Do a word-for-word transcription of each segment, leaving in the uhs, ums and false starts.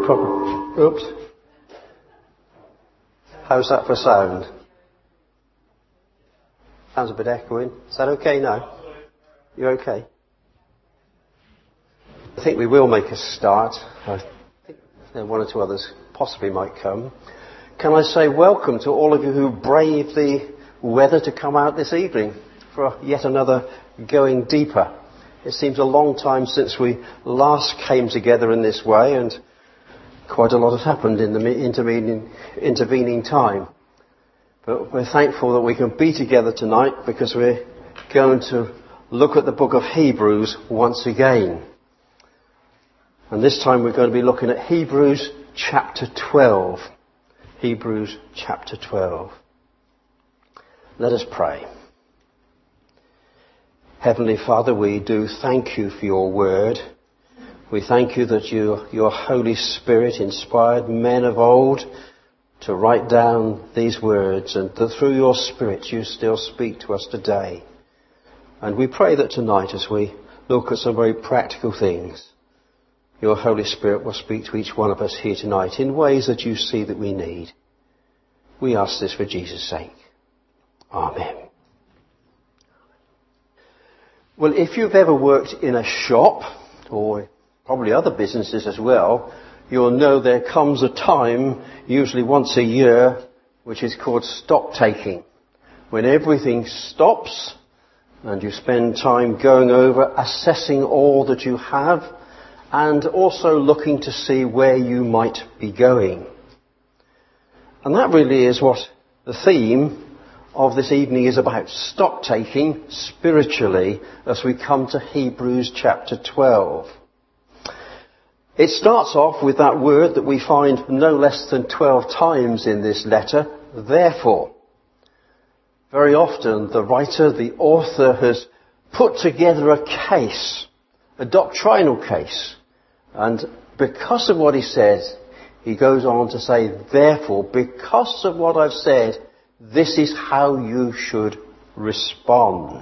problem. Oops. How's that for sound? Sounds a bit echoing. Is that okay now? You're okay? I think we will make a start. I think one or two others possibly might come. Can I say welcome to all of you who braved the weather to come out this evening for yet another Going Deeper. It seems a long time since we last came together in this way, and quite a lot has happened in the intervening, intervening time. But we're thankful that we can be together tonight because we're going to look at the book of Hebrews once again. And this time we're going to be looking at Hebrews chapter twelve. Hebrews chapter twelve. Let us pray. Heavenly Father, we do thank you for your word. We thank you that you, your Holy Spirit inspired men of old to write down these words, and that through your Spirit you still speak to us today. And we pray that tonight, as we look at some very practical things, your Holy Spirit will speak to each one of us here tonight in ways that you see that we need. We ask this for Jesus' sake. Amen. Well, if you've ever worked in a shop, or probably other businesses as well, you'll know there comes a time, usually once a year, which is called stock taking, when everything stops and you spend time going over, assessing all that you have, and also looking to see where you might be going. And that really is what the theme of this evening is about, stock taking spiritually as we come to Hebrews chapter twelve. It starts off with that word that we find no less than twelve times in this letter, therefore. Very often the writer, the author, has put together a case, a doctrinal case, and because of what he says, he goes on to say, therefore, because of what I've said, this is how you should respond.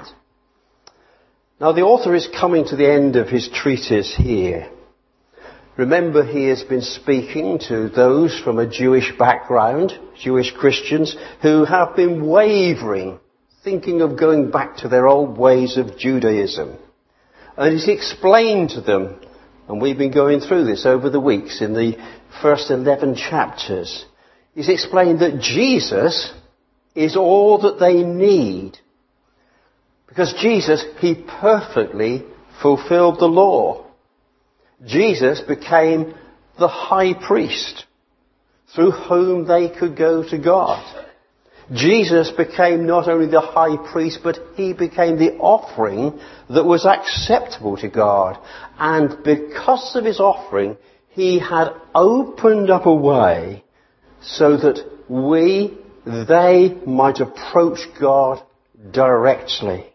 Now, the author is coming to the end of his treatise here. Remember, he has been speaking to those from a Jewish background, Jewish Christians, who have been wavering, thinking of going back to their old ways of Judaism. And he's explained to them, and we've been going through this over the weeks in the first eleven chapters, he's explained that Jesus is all that they need. Because Jesus, he perfectly fulfilled the law. Jesus became the high priest through whom they could go to God. Jesus became not only the high priest, but he became the offering that was acceptable to God. And because of his offering, he had opened up a way so that we, they might approach God directly.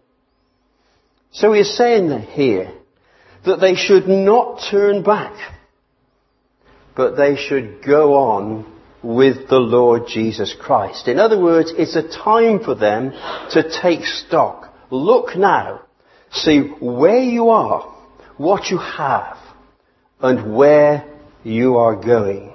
So he is saying here that they should not turn back, but they should go on with the Lord Jesus Christ. In other words, it's a time for them to take stock. Look now, see where you are, what you have, and where you are going.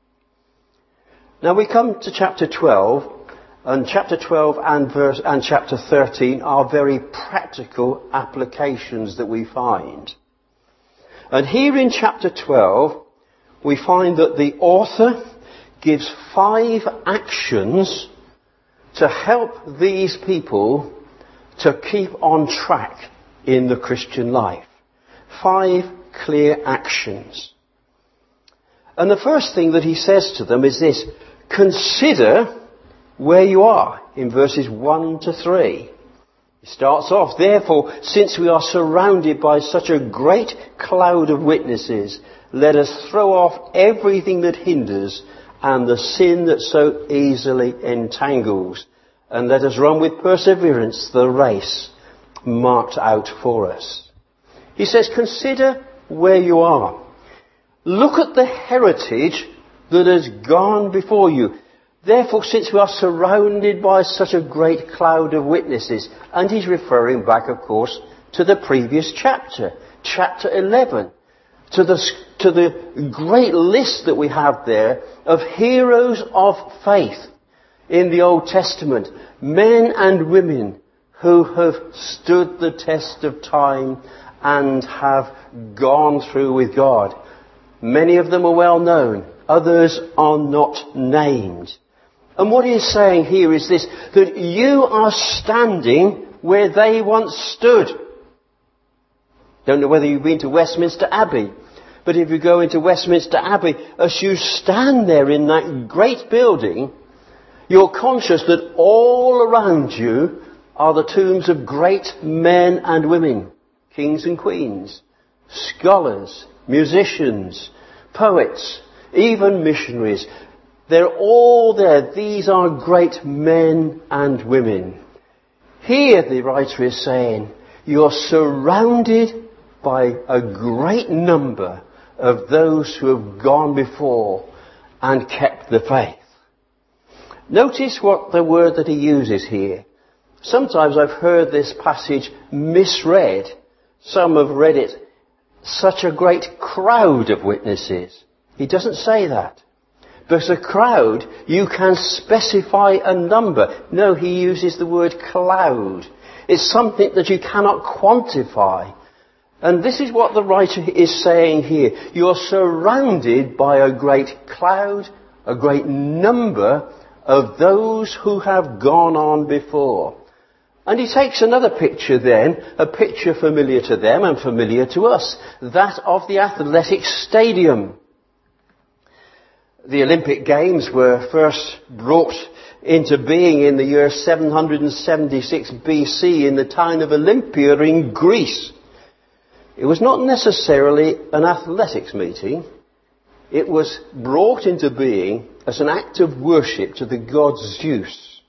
Now we come to chapter twelve, and chapter twelve and verse and chapter thirteen are very practical applications that we find. And here in chapter twelve, we find that the author gives five actions to help these people to keep on track in the Christian life. Five clear actions. And the first thing that he says to them is this: consider where you are, in verses one to three. He starts off, therefore, since we are surrounded by such a great cloud of witnesses, let us throw off everything that hinders and the sin that so easily entangles, and let us run with perseverance the race marked out for us. He says, consider where you are. Look at the heritage that has gone before you. Therefore, since we are surrounded by such a great cloud of witnesses, and he's referring back, of course, to the previous chapter, chapter eleven, to the to the great list that we have there of heroes of faith in the Old Testament. Men and women who have stood the test of time and have gone through with God. Many of them are well known. Others are not named. And what he is saying here is this, that you are standing where they once stood. Don't know whether you've been to Westminster Abbey, but if you go into Westminster Abbey, as you stand there in that great building, you're conscious that all around you are the tombs of great men and women, kings and queens, scholars, musicians, poets, even missionaries. They're all there. These are great men and women. Here the writer is saying, you're surrounded by a great number of those who have gone before and kept the faith. Notice what the word that he uses here. Sometimes I've heard this passage misread. Some have read it, such a great crowd of witnesses. He doesn't say that. Because a crowd, you can specify a number. No, he uses the word cloud. It's something that you cannot quantify. And this is what the writer is saying here. You're surrounded by a great cloud, a great number of those who have gone on before. And he takes another picture then, a picture familiar to them and familiar to us, that of the athletic stadium. The Olympic Games were first brought into being in the year seven hundred seventy-six B C in the town of Olympia in Greece. It was not necessarily an athletics meeting. It was brought into being as an act of worship to the god Zeus.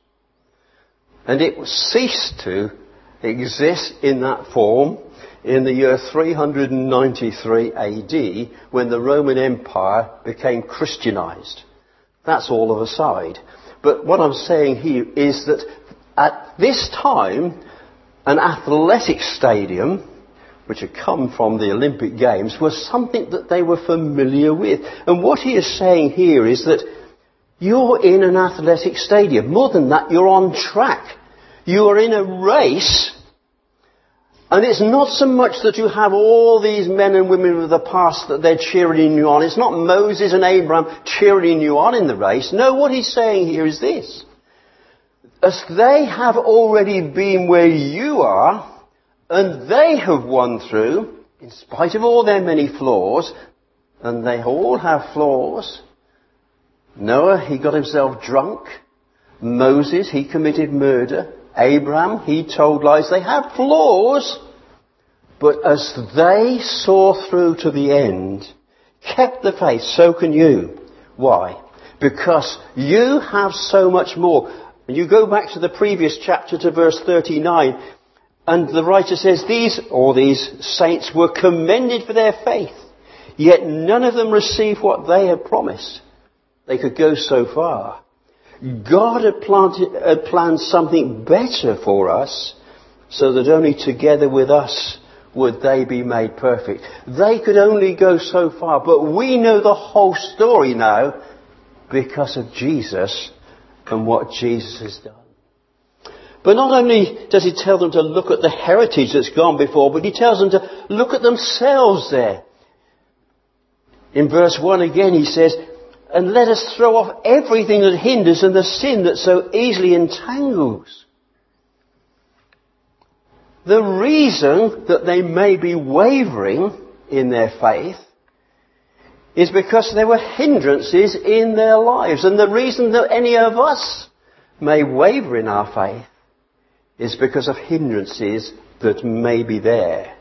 And it ceased to exist in that form in the year three hundred ninety-three A D when the Roman Empire became Christianized. That's all of a side. But what I'm saying here is that at this time, an athletic stadium, which had come from the Olympic Games, was something that they were familiar with. And what he is saying here is that you're in an athletic stadium. More than that, you're on track. You are in a race. And it's not so much that you have all these men and women of the past that they're cheering you on. It's not Moses and Abraham cheering you on in the race. No, what he's saying here is this. As they have already been where you are, and they have won through, in spite of all their many flaws, and they all have flaws. Noah, he got himself drunk. Moses, he committed murder. Abraham, he told lies. They have flaws, but as they saw through to the end, kept the faith, so can you. Why? Because you have so much more. And you go back to the previous chapter to verse thirty-nine, and the writer says these, or these saints were commended for their faith, yet none of them received what they had promised. They could go so far. God had, planted, had planned something better for us, so that only together with us would they be made perfect. They could only go so far, but we know the whole story now because of Jesus and what Jesus has done. But not only does he tell them to look at the heritage that's gone before, but he tells them to look at themselves there. In verse one again he says, and let us throw off everything that hinders and the sin that so easily entangles. The reason that they may be wavering in their faith is because there were hindrances in their lives. And the reason that any of us may waver in our faith is because of hindrances that may be there.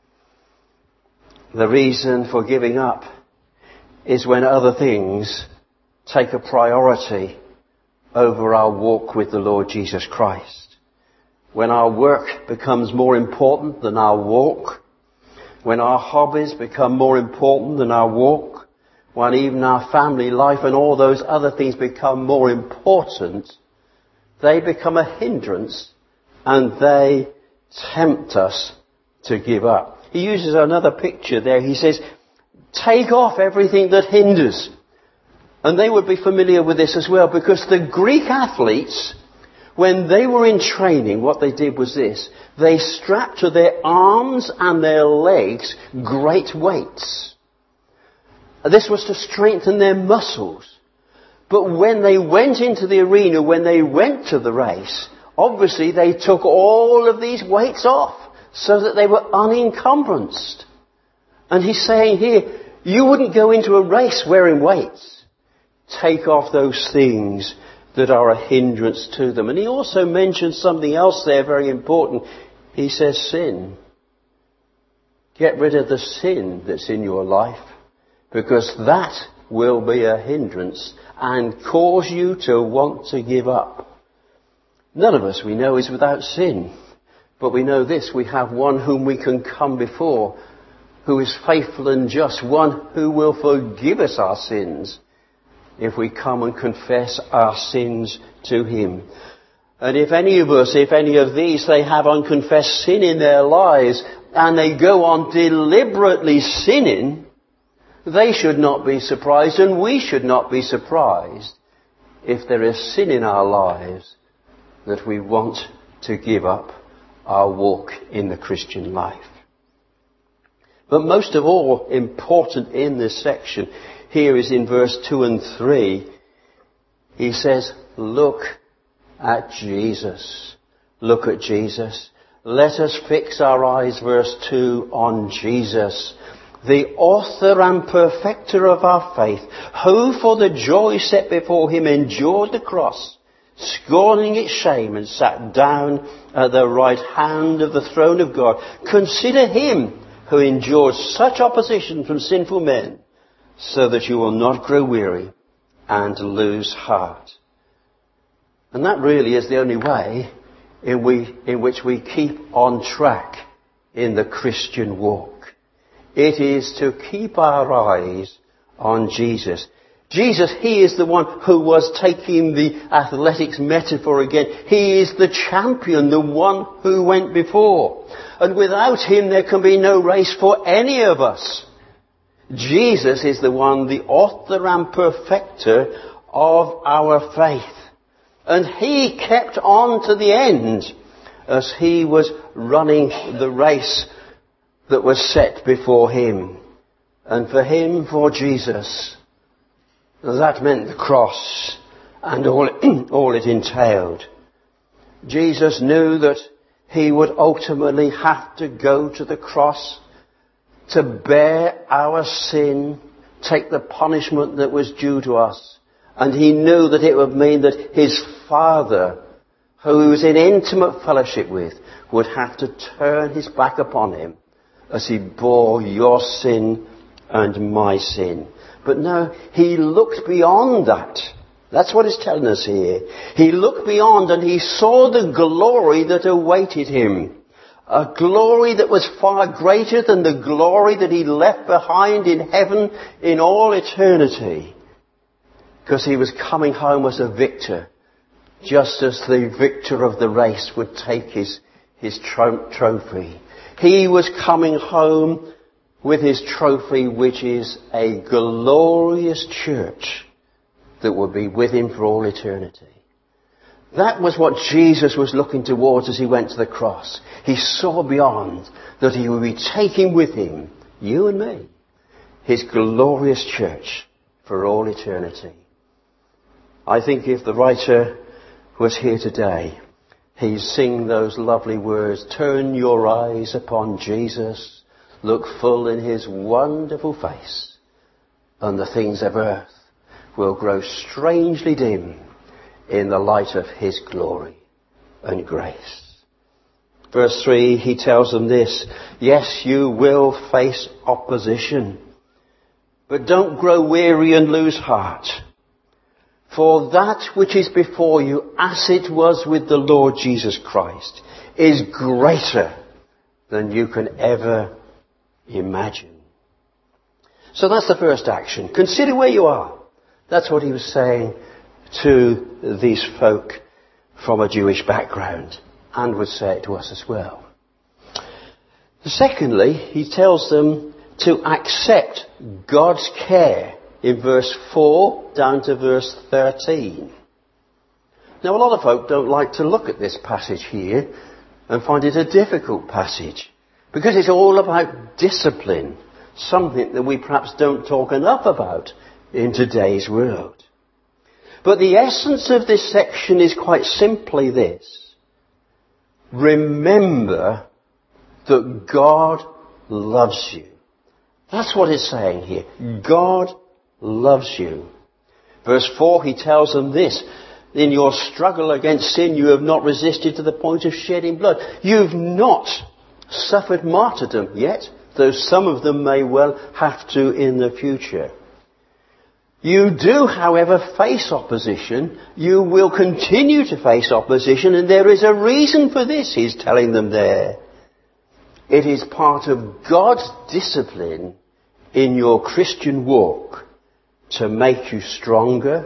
The reason for giving up is when other things take a priority over our walk with the Lord Jesus Christ. When our work becomes more important than our walk. When our hobbies become more important than our walk. When even our family life and all those other things become more important, they become a hindrance and they tempt us to give up. He uses another picture there. He says, Take off everything that hinders. And they would be familiar with this as well, because the Greek athletes, when they were in training, what they did was this. They strapped to their arms and their legs great weights. This was to strengthen their muscles. But when they went into the arena, when they went to the race, obviously they took all of these weights off so that they were unencumbered. And he's saying here, you wouldn't go into a race wearing weights. Take off those things that are a hindrance to them. And he also mentions something else there very important. He says sin. Get rid of the sin that's in your life, because that will be a hindrance and cause you to want to give up. None of us, we know, is without sin. But we know this, we have one whom we can come before, who is faithful and just, one who will forgive us our sins if we come and confess our sins to him. And if any of us, if any of these, they have unconfessed sin in their lives and they go on deliberately sinning, they should not be surprised, and we should not be surprised if there is sin in our lives that we want to give up our walk in the Christian life. But most of all important in this section here is in verse two and three. He says, look at Jesus. Look at Jesus. Let us fix our eyes, verse two, on Jesus, the author and perfecter of our faith, who for the joy set before him endured the cross, scorning its shame, and sat down at the right hand of the throne of God. Consider him who endured such opposition from sinful men, so that you will not grow weary and lose heart. And that really is the only way in, we, in which we keep on track in the Christian walk. It is to keep our eyes on Jesus. Jesus, he is the one who was, taking the athletics metaphor again, he is the champion, the one who went before. And without him there can be no race for any of us. Jesus is the one, the author and perfecter of our faith. And he kept on to the end as he was running the race that was set before him. And for him, for Jesus, that meant the cross and all it, all it entailed. Jesus knew that he would ultimately have to go to the cross to bear our sin, take the punishment that was due to us. And he knew that it would mean that his Father, who he was in intimate fellowship with, would have to turn his back upon him as he bore your sin and my sin. But no, he looked beyond that. That's what it's telling us here. He looked beyond and he saw the glory that awaited him. A glory that was far greater than the glory that he left behind in heaven in all eternity. Because he was coming home as a victor, just as the victor of the race would take his, his tro- trophy. He was coming home with his trophy, which is a glorious church that will be with him for all eternity. That was what Jesus was looking towards as he went to the cross. He saw beyond that he would be taking with him, you and me, his glorious church for all eternity. I think if the writer was here today, he'd sing those lovely words, turn your eyes upon Jesus, look full in his wonderful face, and the things of earth will grow strangely dim in the light of his glory and grace. Verse three, he tells them this, yes, you will face opposition, but don't grow weary and lose heart. For that which is before you, as it was with the Lord Jesus Christ, is greater than you can ever imagine. So that's the first action. Consider where you are. That's what he was saying to these folk from a Jewish background, and would say it to us as well. Secondly, he tells them to accept God's care in verse four down to verse thirteen. Now, a lot of folk don't like to look at this passage here and find it a difficult passage because it's all about discipline, something that we perhaps don't talk enough about in today's world. But the essence of this section is quite simply this. Remember that God loves you. That's what it's saying here. God loves you. Verse four, he tells them this. In your struggle against sin, you have not resisted to the point of shedding blood. You've not suffered martyrdom yet, though some of them may well have to in the future. You do, however, face opposition. You will continue to face opposition, and there is a reason for this, he's telling them there. It is part of God's discipline in your Christian walk to make you stronger,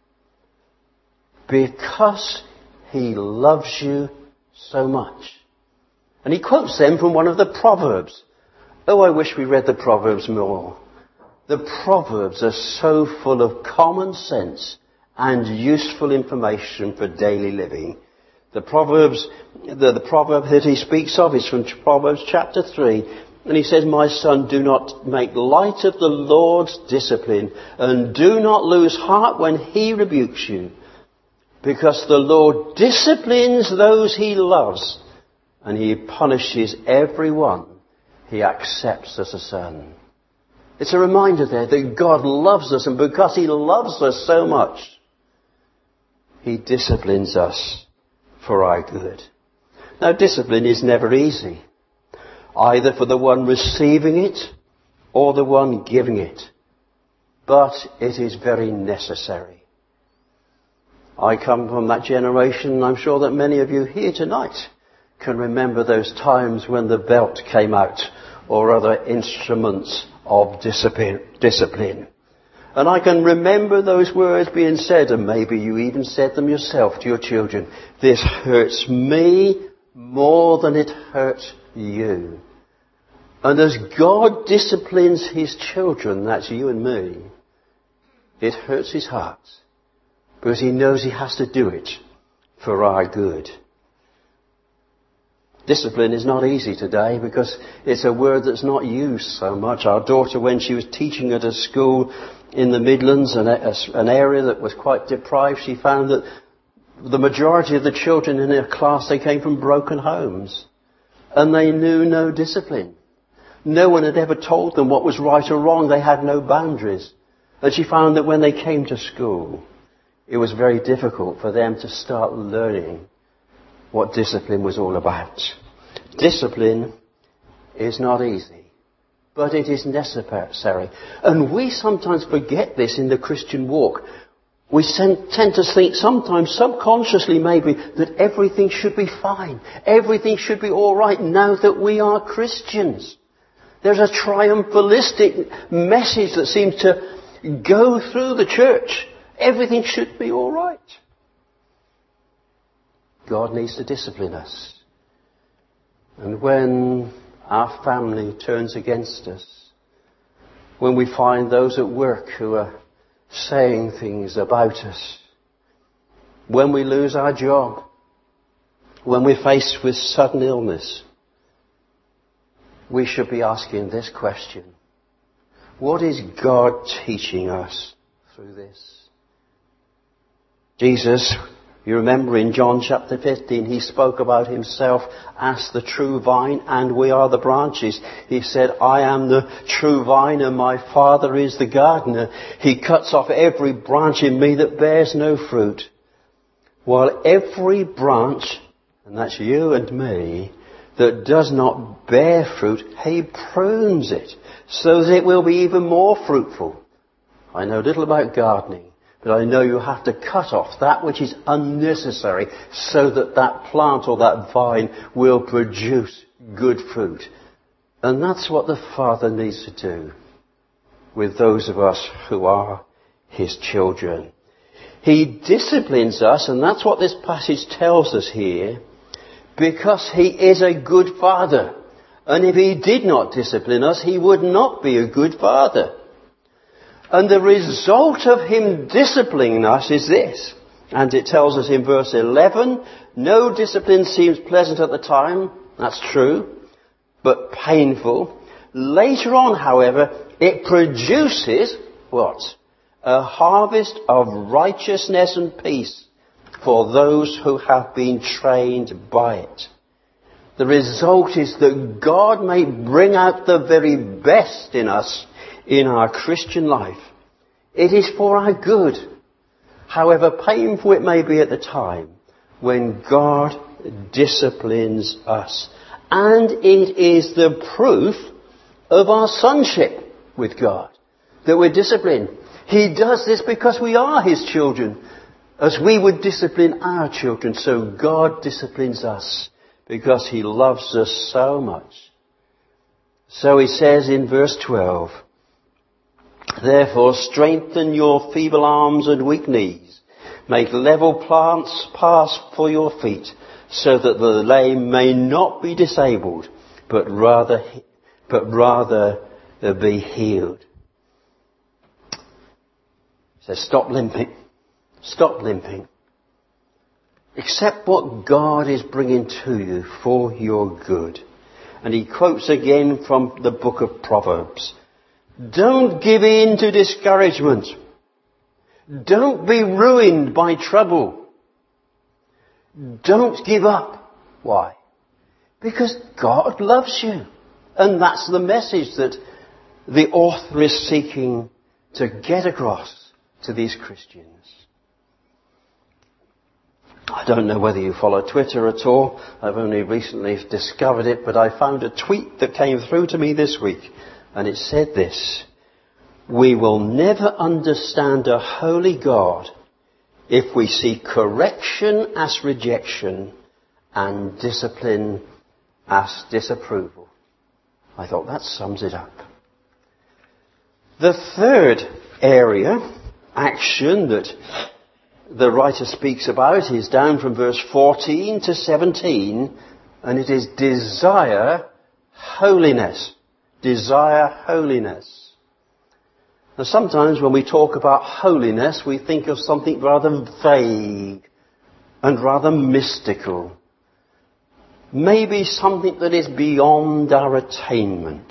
because he loves you so much. And he quotes them from one of the Proverbs. Oh, I wish we read the Proverbs more. The Proverbs are so full of common sense and useful information for daily living. The Proverbs, the, the proverb that he speaks of is from Proverbs chapter three. And he says, my son, do not make light of the Lord's discipline, and do not lose heart when he rebukes you. Because the Lord disciplines those he loves, and he punishes everyone he accepts as a son. It's a reminder there that God loves us, and because he loves us so much, he disciplines us for our good. Now, discipline is never easy, either for the one receiving it or the one giving it. But it is very necessary. I come from that generation, and I'm sure that many of you here tonight can remember those times when the belt came out or other instruments of discipline. discipline. And I can remember those words being said, and maybe you even said them yourself to your children. This hurts me more than it hurts you. And as God disciplines his children, that's you and me, it hurts his heart. Because he knows he has to do it for our good. Discipline is not easy today because it's a word that's not used so much. Our daughter, when she was teaching at a school in the Midlands, an, an area that was quite deprived, she found that the majority of the children in her class, they came from broken homes. And they knew no discipline. No one had ever told them what was right or wrong. They had no boundaries. And she found that when they came to school, it was very difficult for them to start learning what discipline was all about. Discipline is not easy, but it is necessary. And we sometimes forget this in the Christian walk. We tend to think sometimes, subconsciously maybe, that everything should be fine. Everything should be all right now that we are Christians. There's a triumphalistic message that seems to go through the church. Everything should be all right. God needs to discipline us. And when our family turns against us, when we find those at work who are saying things about us, when we lose our job, when we're faced with sudden illness, we should be asking this question. What is God teaching us through this? Jesus, you remember in John chapter fifteen, he spoke about himself as the true vine and we are the branches. He said, I am the true vine and my Father is the gardener. He cuts off every branch in me that bears no fruit. While every branch, and that's you and me, that does not bear fruit, he prunes it so that it will be even more fruitful. I know little about gardening. But I know you have to cut off that which is unnecessary so that that plant or that vine will produce good fruit. And that's what the Father needs to do with those of us who are his children. He disciplines us, and that's what this passage tells us here, because he is a good Father. And if he did not discipline us, he would not be a good father. And the result of him disciplining us is this. And it tells us in verse eleven, no discipline seems pleasant at the time. That's true. But painful. Later on, however, it produces what? A harvest of righteousness and peace for those who have been trained by it. The result is that God may bring out the very best in us in our Christian life. It is for our good, however painful it may be at the time, when God disciplines us. And it is the proof of our sonship with God, that we're disciplined. He does this because we are his children, as we would discipline our children. So God disciplines us because he loves us so much. So he says in verse twelve, therefore strengthen your feeble arms and weak knees. Make level plants paths for your feet, so that the lame may not be disabled, but rather, but rather be healed. He says, stop limping. Stop limping. Accept what God is bringing to you for your good. And he quotes again from the book of Proverbs. Don't give in to discouragement. Don't be ruined by trouble. Don't give up. Why? Because God loves you. And that's the message that the author is seeking to get across to these Christians. I don't know whether you follow Twitter at all. I've only recently discovered it, but I found a tweet that came through to me this week. And it said this: we will never understand a holy God if we see correction as rejection and discipline as disapproval. I thought that sums it up. The third area, action, that the writer speaks about is down from verse fourteen to seventeen, and it is desire holiness. Desire holiness. Now sometimes when we talk about holiness, we think of something rather vague and rather mystical. Maybe something that is beyond our attainment.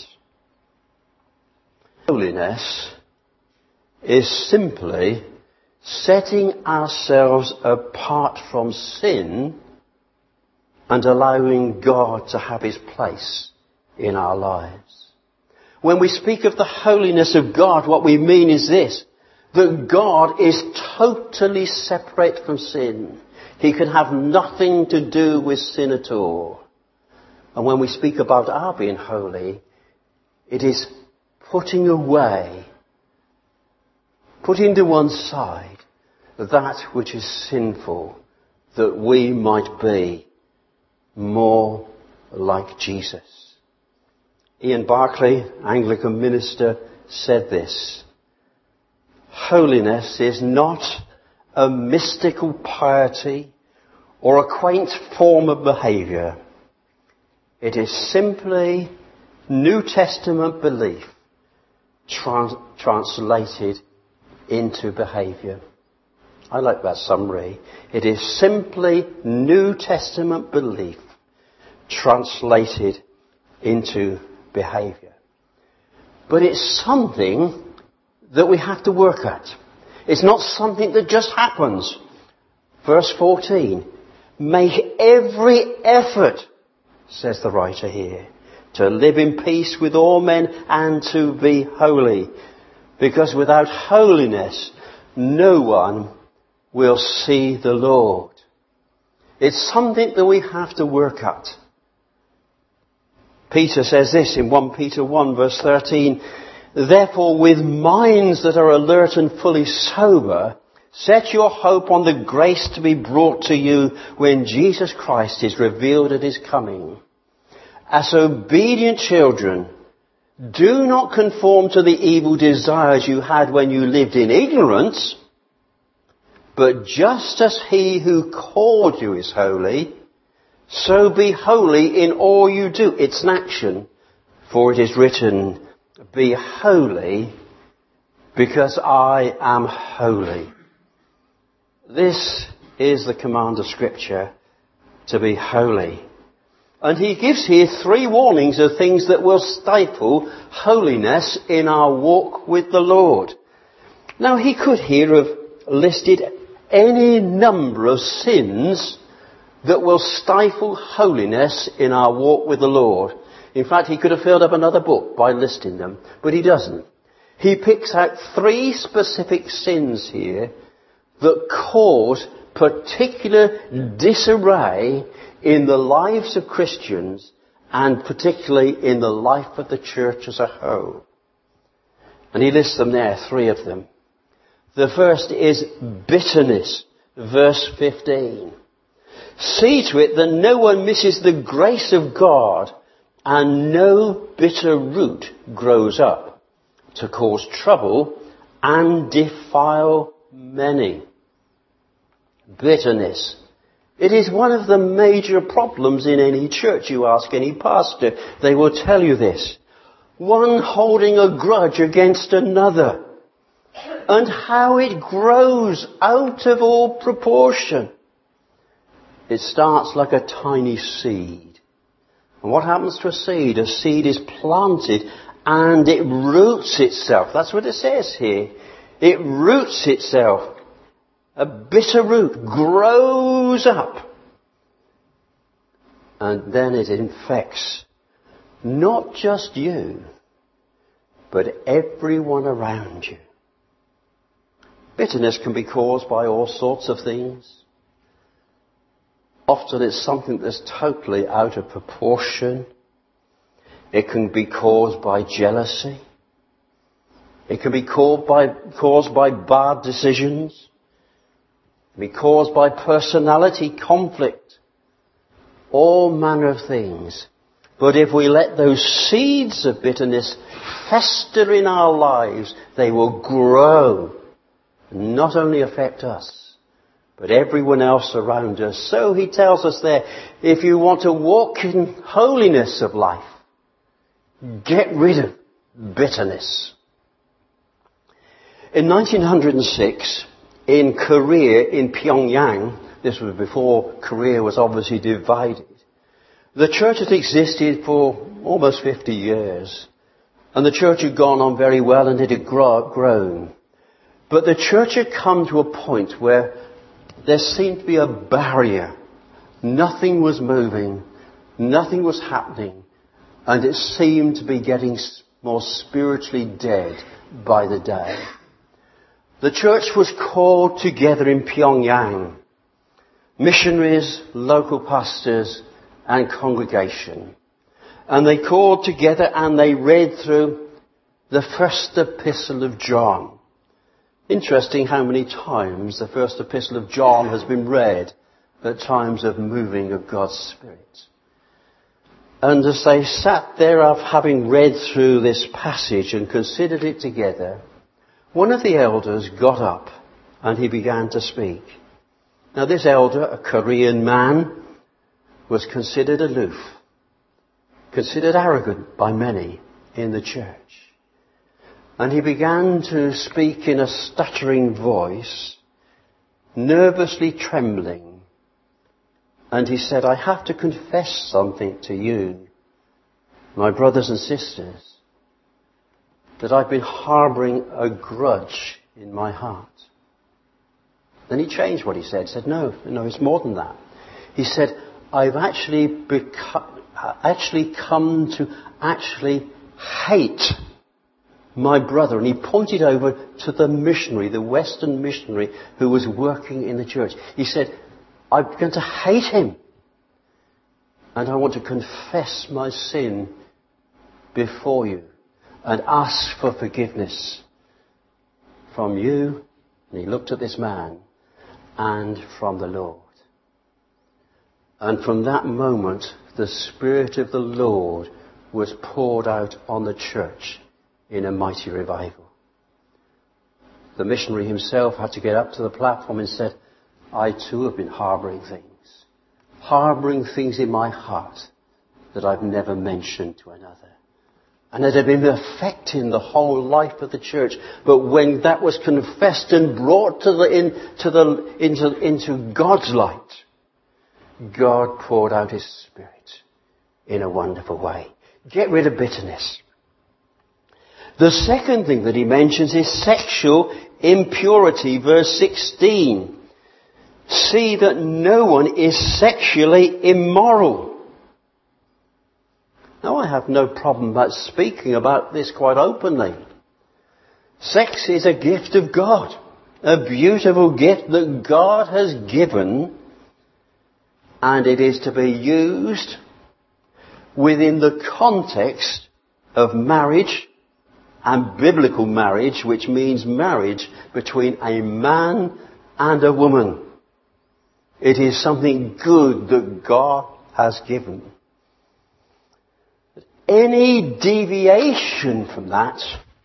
Holiness is simply setting ourselves apart from sin and allowing God to have his place in our lives. When we speak of the holiness of God, what we mean is this: that God is totally separate from sin. He can have nothing to do with sin at all. And when we speak about our being holy, it is putting away, putting to one side that which is sinful, that we might be more like Jesus. Ian Barclay, Anglican minister, said this: holiness is not a mystical piety or a quaint form of behaviour. It is simply New Testament belief trans- translated into behaviour. I like that summary. It is simply New Testament belief translated into behaviour. But it's something that we have to work at. It's not something that just happens. Verse fourteen. Make every effort, says the writer here, to live in peace with all men and to be holy. Because without holiness, no one will see the Lord. It's something that we have to work at. Peter says this in First Peter one verse thirteen, therefore with minds that are alert and fully sober, set your hope on the grace to be brought to you when Jesus Christ is revealed at his coming. As obedient children, do not conform to the evil desires you had when you lived in ignorance, but just as he who called you is holy, So be holy in all you do. It's an action. For it is written, be holy because I am holy. This is the command of Scripture, to be holy. And he gives here three warnings of things that will stifle holiness in our walk with the Lord. Now, he could here have listed any number of sins that will stifle holiness in our walk with the Lord. In fact, he could have filled up another book by listing them, but he doesn't. He picks out three specific sins here that cause particular disarray in the lives of Christians and particularly in the life of the church as a whole. And he lists them there, three of them. The first is bitterness, verse fifteen. See to it that no one misses the grace of God and no bitter root grows up to cause trouble and defile many. Bitterness. It is one of the major problems in any church. You ask any pastor, they will tell you this. One holding a grudge against another. And how it grows out of all proportion. It starts like a tiny seed. And what happens to a seed? A seed is planted and it roots itself. That's what it says here. It roots itself. A bitter root grows up. And then it infects not just you, but everyone around you. Bitterness can be caused by all sorts of things. Often it's something that's totally out of proportion. It can be caused by jealousy. It can be caused by, caused by bad decisions. It can be caused by personality conflict. All manner of things. But if we let those seeds of bitterness fester in our lives, they will grow. Not only affect us, but everyone else around us. So he tells us there, if you want to walk in holiness of life, get rid of bitterness. In nineteen oh six, in Korea, in Pyongyang, this was before Korea was obviously divided, the church had existed for almost fifty years. And the church had gone on very well and it had grown. But the church had come to a point where there seemed to be a barrier. Nothing was moving. Nothing was happening. And it seemed to be getting more spiritually dead by the day. The church was called together in Pyongyang. Missionaries, local pastors, and congregation. And they called together and they read through the first epistle of John. Interesting how many times the first epistle of John has been read at times of moving of God's Spirit. And as they sat there after having read through this passage and considered it together, one of the elders got up and he began to speak. Now this elder, a Korean man, was considered aloof, considered arrogant by many in the church. And he began to speak in a stuttering voice, nervously trembling. And he said, I have to confess something to you, my brothers and sisters, that I've been harbouring a grudge in my heart. Then he changed what he said. He said, no, no, it's more than that. He said, I've actually become, actually come to actually hate my brother. And he pointed over to the missionary, the Western missionary who was working in the church. He said, I've begun to hate him. And I want to confess my sin before you and ask for forgiveness from you. And he looked at this man and from the Lord. And from that moment, the Spirit of the Lord was poured out on the church in a mighty revival. The missionary himself had to get up to the platform and said, I too have been harbouring things. harbouring things in my heart that I've never mentioned to another. And that have been affecting the whole life of the church. But when that was confessed and brought to the, in, to the, into, into God's light, God poured out His Spirit in a wonderful way. Get rid of bitterness. The second thing that he mentions is sexual impurity, verse sixteen. See that no one is sexually immoral. Now, I have no problem about speaking about this quite openly. Sex is a gift of God, a beautiful gift that God has given, and it is to be used within the context of marriage and biblical marriage, which means marriage between a man and a woman. It is something good that God has given. Any deviation from that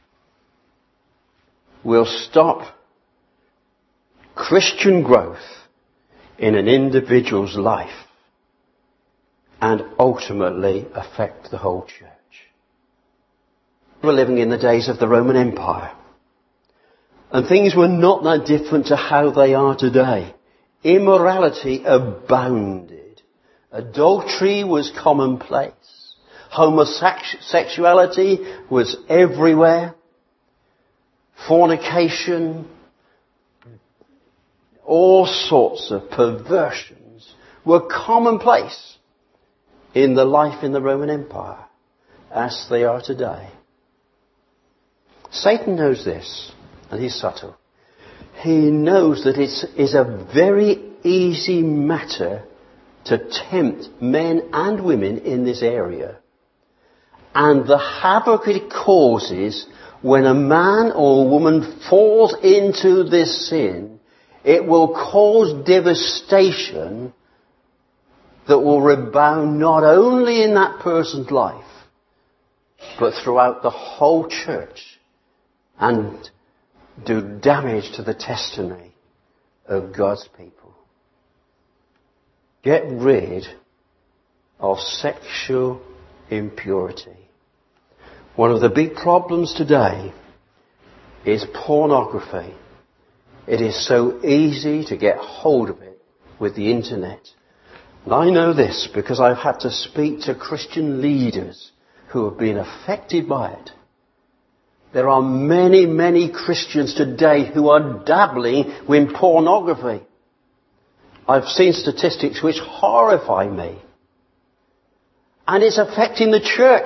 will stop Christian growth in an individual's life and ultimately affect the whole church. We're living in the days of the Roman Empire, and things were not that different to how they are today. Immorality abounded. Adultery was commonplace. Homosexuality was everywhere. Fornication, all sorts of perversions were commonplace in the life in the Roman Empire, as they are today. Satan knows this, and he's subtle. He knows that it is a very easy matter to tempt men and women in this area. And the havoc it causes when a man or a woman falls into this sin, it will cause devastation that will rebound not only in that person's life, but throughout the whole church, and do damage to the testimony of God's people. Get rid of sexual impurity. One of the big problems today is pornography. It is so easy to get hold of it with the internet. And I know this because I've had to speak to Christian leaders who have been affected by it. There are many, many Christians today who are dabbling with pornography. I've seen statistics which horrify me. And it's affecting the church.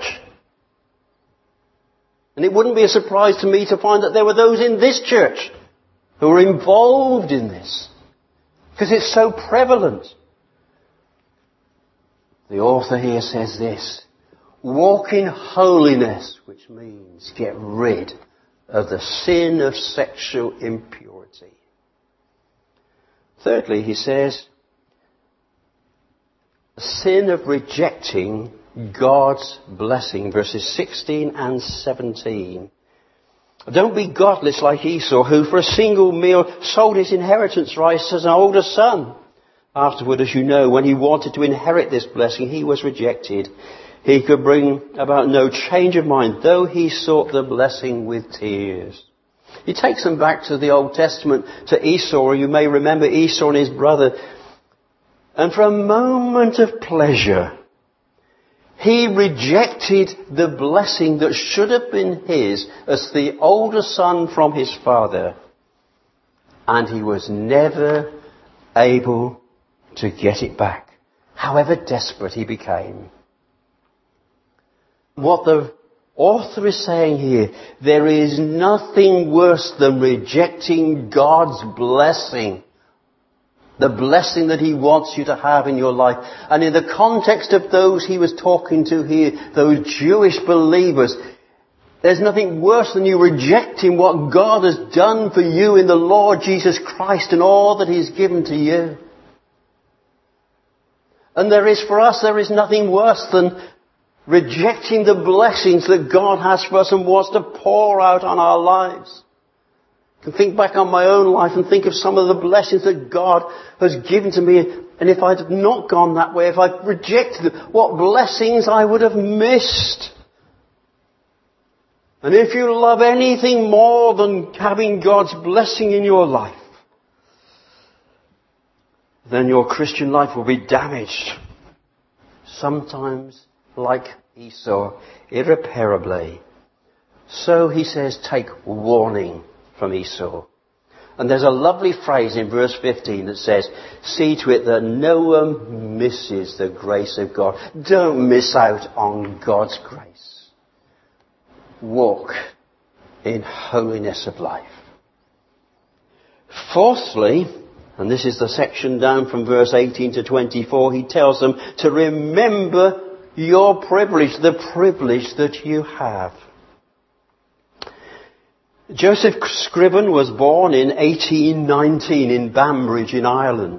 And it wouldn't be a surprise to me to find that there were those in this church who are involved in this, because it's so prevalent. The author here says this: walk in holiness, which means get rid of the sin of sexual impurity. Thirdly, he says, the sin of rejecting God's blessing, verses sixteen and seventeen. Don't be godless like Esau, who for a single meal sold his inheritance rights as an older son. Afterward, as you know, when he wanted to inherit this blessing, he was rejected. He could bring about no change of mind, though he sought the blessing with tears. He takes them back to the Old Testament, to Esau. You may remember Esau and his brother. And for a moment of pleasure, he rejected the blessing that should have been his as the older son from his father. And he was never able to get it back, however desperate he became. What the author is saying here, there is nothing worse than rejecting God's blessing. The blessing that He wants you to have in your life. And in the context of those He was talking to here, those Jewish believers, there's nothing worse than you rejecting what God has done for you in the Lord Jesus Christ and all that He's given to you. And there is, for us, there is nothing worse than rejecting the blessings that God has for us and wants to pour out on our lives. I can think back on my own life and think of some of the blessings that God has given to me And if I'd not gone that way, if I'd rejected it, what blessings I would have missed. And if you love anything more than having God's blessing in your life, then your Christian life will be damaged. Sometimes, like Esau, irreparably. So he says, take warning from Esau. And there's a lovely phrase in verse fifteen that says, see to it that no one misses the grace of God. Don't miss out on God's grace. Walk in holiness of life. Fourthly, and this is the section down from verse eighteen to twenty-four, he tells them to remember your privilege, the privilege that you have. Joseph Scriven was born in eighteen nineteen in Bambridge in Ireland.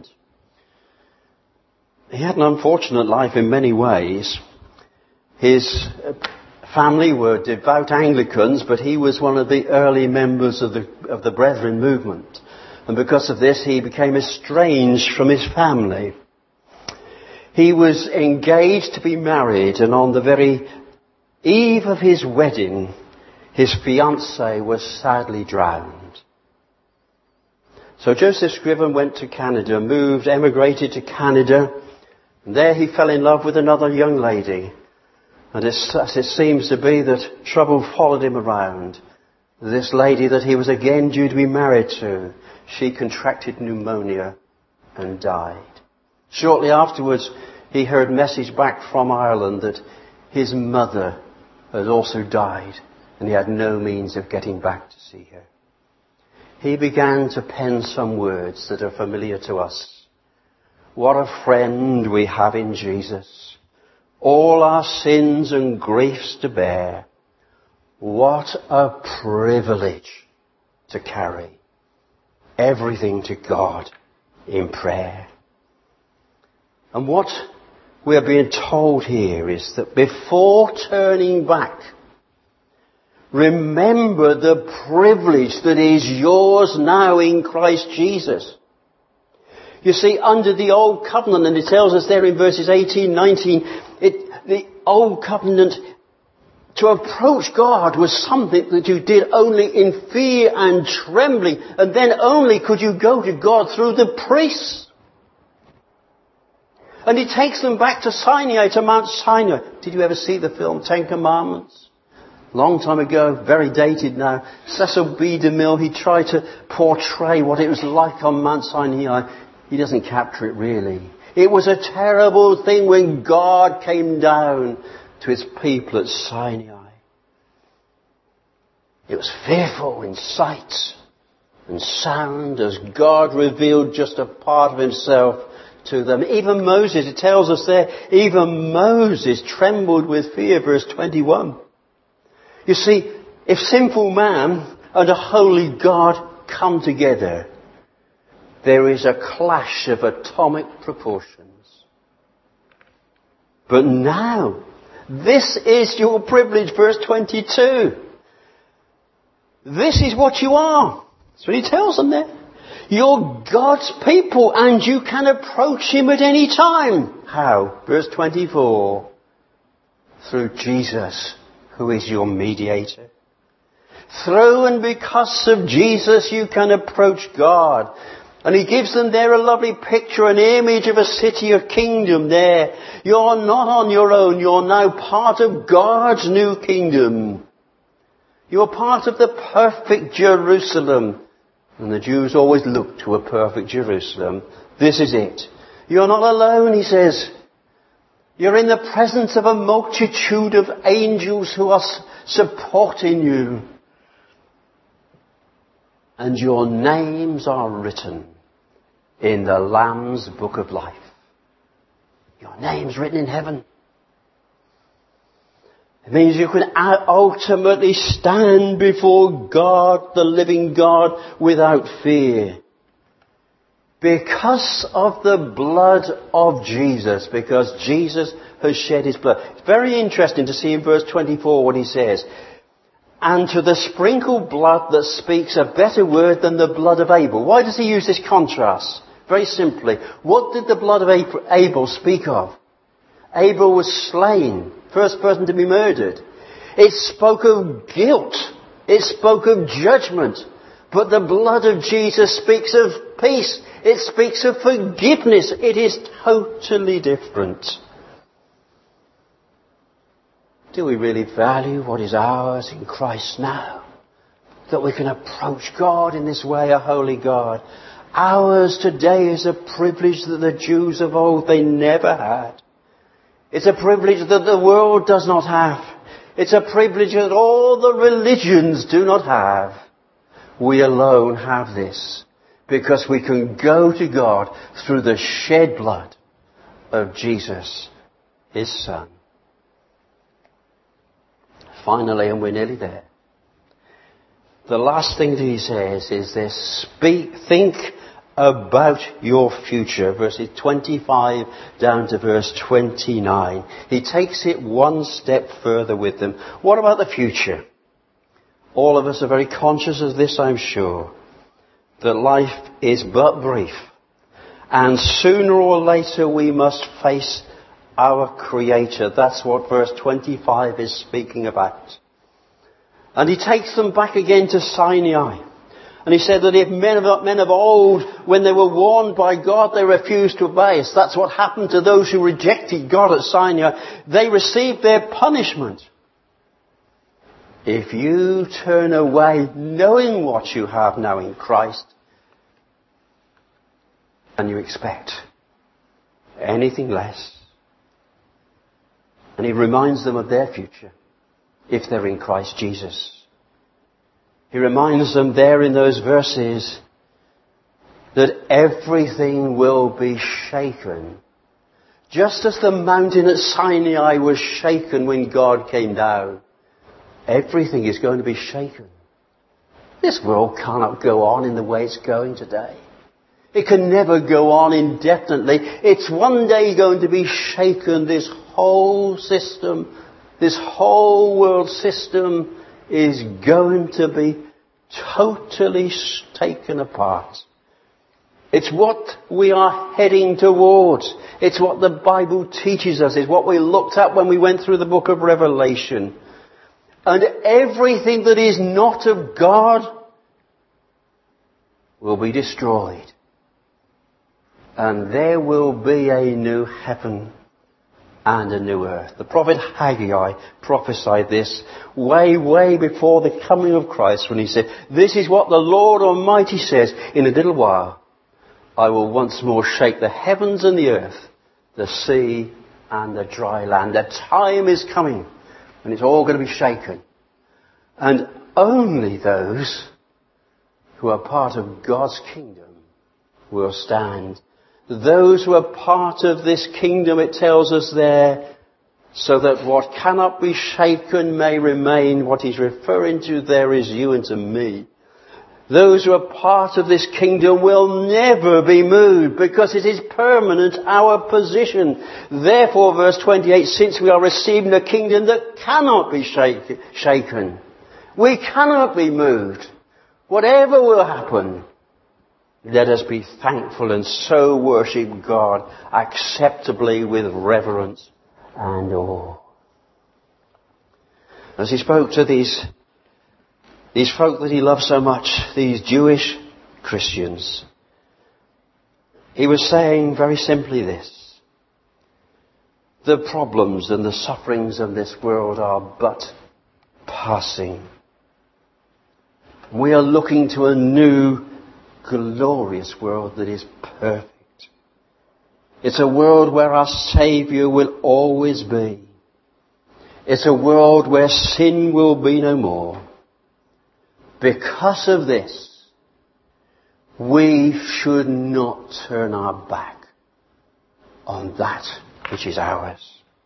He had an unfortunate life in many ways. His family were devout Anglicans, but he was one of the early members of the, of the Brethren movement. And because of this, he became estranged from his family. He was engaged to be married, and on the very eve of his wedding, his fiancée was sadly drowned. So Joseph Scriven went to Canada, moved, emigrated to Canada, and there he fell in love with another young lady. And as it seems to be that trouble followed him around. This lady that he was again due to be married to, she contracted pneumonia and died. Shortly afterwards, he heard a message back from Ireland that his mother had also died, and he had no means of getting back to see her. He began to pen some words that are familiar to us. What a friend we have in Jesus. All our sins and griefs to bear. What a privilege to carry everything to God in prayer. And what we are being told here is that before turning back, remember the privilege that is yours now in Christ Jesus. You see, under the old covenant, and it tells us there in verses eighteen, nineteen, it, the old covenant, to approach God was something that you did only in fear and trembling, and then only could you go to God through the priests. And he takes them back to Sinai, to Mount Sinai. Did you ever see the film Ten Commandments? Long time ago, very dated now. Cecil B. DeMille, he tried to portray what it was like on Mount Sinai. He doesn't capture it really. It was a terrible thing when God came down to his people at Sinai. It was fearful in sight and sound as God revealed just a part of himself to them. Even Moses, it tells us there, even Moses trembled with fear, verse twenty-one. You see, if sinful man and a holy God come together, there is a clash of atomic proportions. But now, this is your privilege, verse twenty-two. This is what you are. That's what he tells them there. You're God's people and you can approach him at any time. How? Verse twenty-four. Through Jesus, who is your mediator. Through and because of Jesus you can approach God. And he gives them there a lovely picture, an image of a city of kingdom there. You're not on your own. You're now part of God's new kingdom. You're part of the perfect Jerusalem. And the Jews always look to a perfect Jerusalem. This is it. You're not alone, he says. You're in the presence of a multitude of angels who are supporting you. And your names are written in the Lamb's book of life. Your name's written in heaven. It means you can ultimately stand before God, the living God, without fear. Because of the blood of Jesus, because Jesus has shed his blood. It's very interesting to see in verse twenty-four what he says. And to the sprinkled blood that speaks a better word than the blood of Abel. Why does he use this contrast? Very simply, what did the blood of Abel speak of? Abel was slain, first person to be murdered. It spoke of guilt. It spoke of judgment. But the blood of Jesus speaks of peace. It speaks of forgiveness. It is totally different. Do we really value what is ours in Christ now? That we can approach God in this way, a holy God. Ours today is a privilege that the Jews of old, they never had. It's a privilege that the world does not have. It's a privilege that all the religions do not have. We alone have this because we can go to God through the shed blood of Jesus, His Son. Finally, and we're nearly there, the last thing that he says is this: speak, think about your future. Verses twenty-five down to verse twenty-nine. He takes it one step further with them. What about the future? All of us are very conscious of this, I'm sure, that life is but brief. And sooner or later we must face our Creator. That's what verse twenty-five is speaking about. And he takes them back again to Sinai. And he said that if men of, men of old, when they were warned by God, they refused to obey us. That's what happened to those who rejected God at Sinai. They received their punishment. If you turn away knowing what you have now in Christ, and you expect anything less. And he reminds them of their future if they're in Christ Jesus. He reminds them there in those verses that everything will be shaken. Just as the mountain at Sinai was shaken when God came down, everything is going to be shaken. This world cannot go on in the way it's going today. It can never go on indefinitely. It's one day going to be shaken. This whole system, this whole world system is going to be totally taken apart. It's what we are heading towards. It's what the Bible teaches us. It's what we looked at when we went through the book of Revelation. And everything that is not of God will be destroyed. And there will be a new heaven and a new earth. The prophet Haggai prophesied this way, way before the coming of Christ when he said, "This is what the Lord Almighty says, in a little while I will once more shake the heavens and the earth, the sea and the dry land." The time is coming when it's all going to be shaken. And only those who are part of God's kingdom will stand. Those who are part of this kingdom, it tells us there, so that what cannot be shaken may remain. What he's referring to there is you and to me. Those who are part of this kingdom will never be moved because it is permanent, our position. Therefore, verse twenty-eight, since we are receiving a kingdom that cannot be shake, shaken, we cannot be moved. Whatever will happen, let us be thankful and so worship God acceptably with reverence and awe. As he spoke to these, these folk that he loved so much, these Jewish Christians, he was saying very simply this: the problems and the sufferings of this world are but passing. We are looking to a new glorious world that is perfect. It's a world where our Saviour will always be. It's a world where sin will be no more. Because of this, we should not turn our back on that which is ours.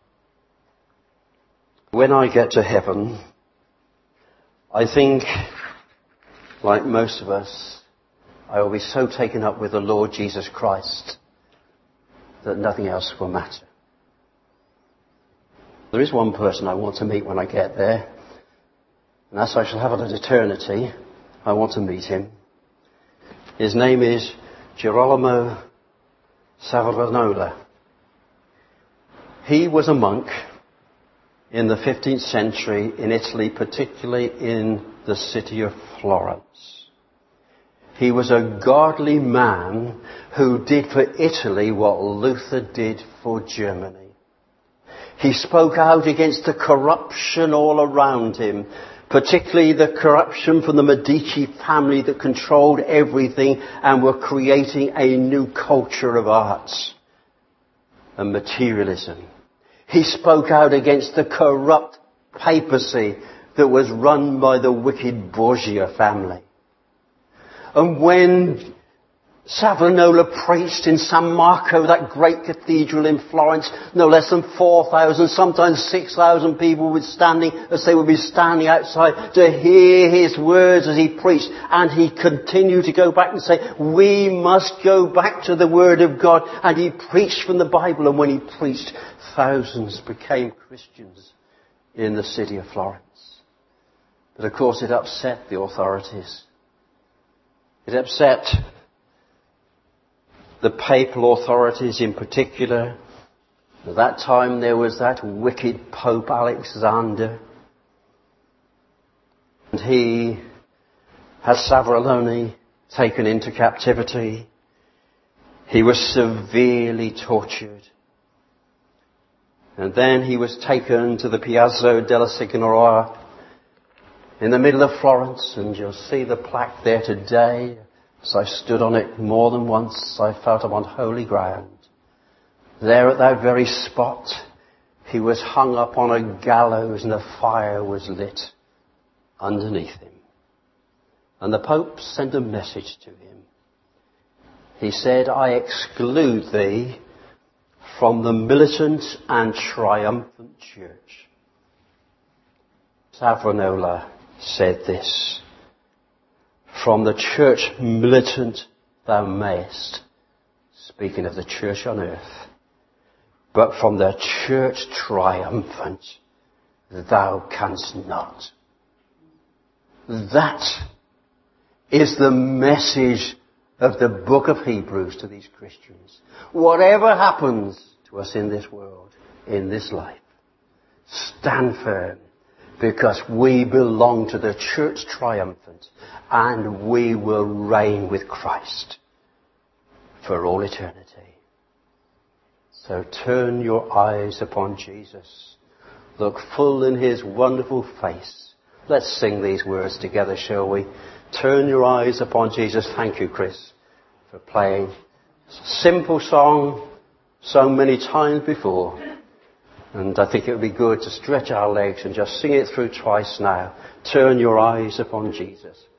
When I get to heaven, I think, like most of us, I will be so taken up with the Lord Jesus Christ that nothing else will matter. There is one person I want to meet when I get there, and as I shall have it at eternity, I want to meet him. His name is Girolamo Savonarola. He was a monk in the fifteenth century in Italy, particularly in the city of Florence. He was a godly man who did for Italy what Luther did for Germany. He spoke out against the corruption all around him, particularly the corruption from the Medici family that controlled everything and were creating a new culture of arts and materialism. He spoke out against the corrupt papacy that was run by the wicked Borgia family. And when Savonarola preached in San Marco, that great cathedral in Florence, no less than four thousand, sometimes six thousand people would standing, as they would be standing outside to hear his words as he preached. And he continued to go back and say, we must go back to the Word of God. And he preached from the Bible, and when he preached, thousands became Christians in the city of Florence. But of course it upset the authorities. It upset the papal authorities in particular. At that time there was that wicked Pope Alexander. And he had Savonarola taken into captivity. He was severely tortured. And then he was taken to the Piazza della Signoria in the middle of Florence, and you'll see the plaque there today. As I stood on it more than once, I felt I'm on holy ground. There at that very spot, he was hung up on a gallows and a fire was lit underneath him. And the Pope sent a message to him. He said, I exclude thee from the militant and triumphant church. Savonarola said this, from the church militant thou mayest, speaking of the church on earth, but from the church triumphant thou canst not. That is the message of the book of Hebrews to these Christians. Whatever happens to us in this world, in this life, stand firm, because we belong to the church triumphant and we will reign with Christ for all eternity. So turn your eyes upon Jesus. Look full in his wonderful face. Let's sing these words together, shall we? Turn your eyes upon Jesus. Thank you, Chris, for playing a simple song sung many times before. And I think it would be good to stretch our legs and just sing it through twice now. Turn your eyes upon Jesus.